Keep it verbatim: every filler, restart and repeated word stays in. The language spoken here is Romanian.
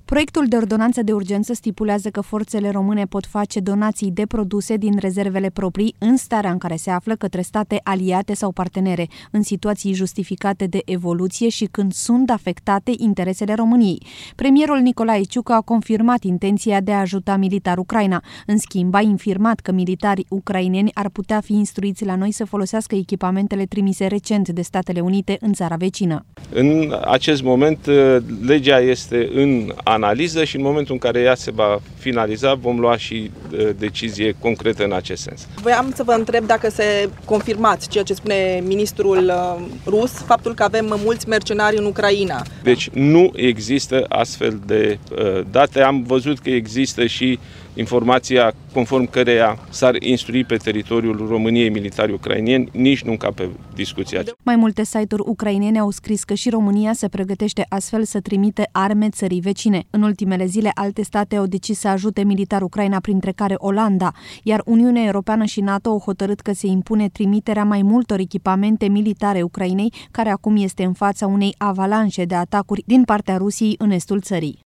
Proiectul de ordonanță de urgență stipulează că forțele române pot face donații de produse din rezervele proprii în starea în care se află către state aliate sau partenere, în situații justificate de evoluție și când sunt afectate interesele României. Premierul Nicolae Ciucă a confirmat intenția de a ajuta militar Ucraina. În schimb, a infirmat că militarii ucraineni ar putea fi instruiți la noi să folosească echipamentele trimise recent de Statele Unite în țara vecină. În acest moment, legea este în analiză și în momentul în care ea se va finaliza, vom lua și decizie concretă în acest sens. Voiam să vă întreb dacă se confirmați ceea ce spune ministrul rus, faptul că avem mulți mercenari în Ucraina. Deci nu există astfel de date. Am văzut că există și informația conform căreia s-ar instrui pe teritoriul României militari ucraineni, nici nu încape discuția. Mai multe site-uri ucrainene au scris că și România se pregătește astfel să trimite arme țării vecine. În ultimele zile, alte state au decis să ajute militar Ucraina, printre care Olanda, iar Uniunea Europeană și NATO au hotărât că se impune trimiterea mai multor echipamente militare Ucrainei, care acum este în fața unei avalanșe de atacuri din partea Rusiei în estul țării.